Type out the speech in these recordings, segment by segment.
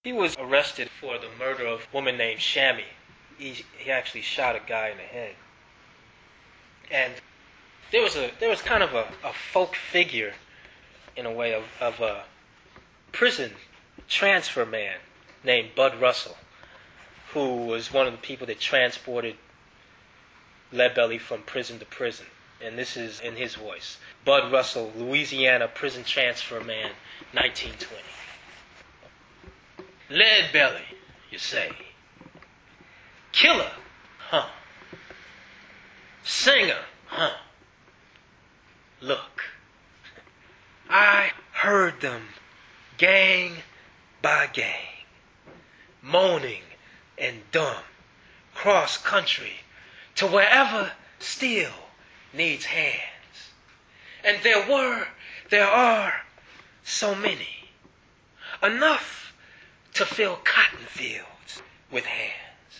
He was arrested for the murder of a woman named Shammy. He actually shot a guy in the head. And there was kind of a folk figure, in a way, of a prison transfer man named Bud Russell, who was one of the people that transported Leadbelly from prison to prison. And this is in his voice. Bud Russell, Louisiana prison transfer man, 1920. Leadbelly, you say. Killer, huh? Singer, huh? Look, I heard them gang by gang, moaning and dumb, cross country to wherever steel needs hands. And there are so many, enough to fill cotton fields with hands.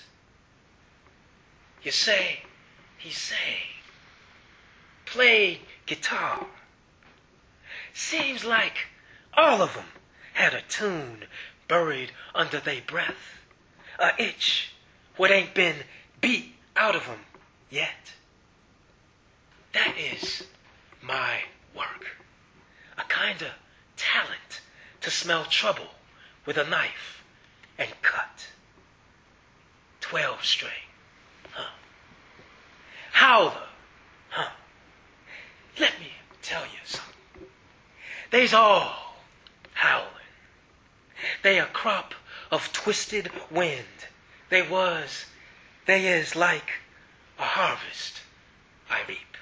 You say, he sang, played guitar. Seems like all of them had a tune buried under their breath, a itch what ain't been beat out of them yet. That is my work, a kind of talent to smell trouble with a knife and cut. 12-string, huh? Howler, huh? Let me tell you something. They's all howling. They a crop of twisted wind. They is like a harvest I reap.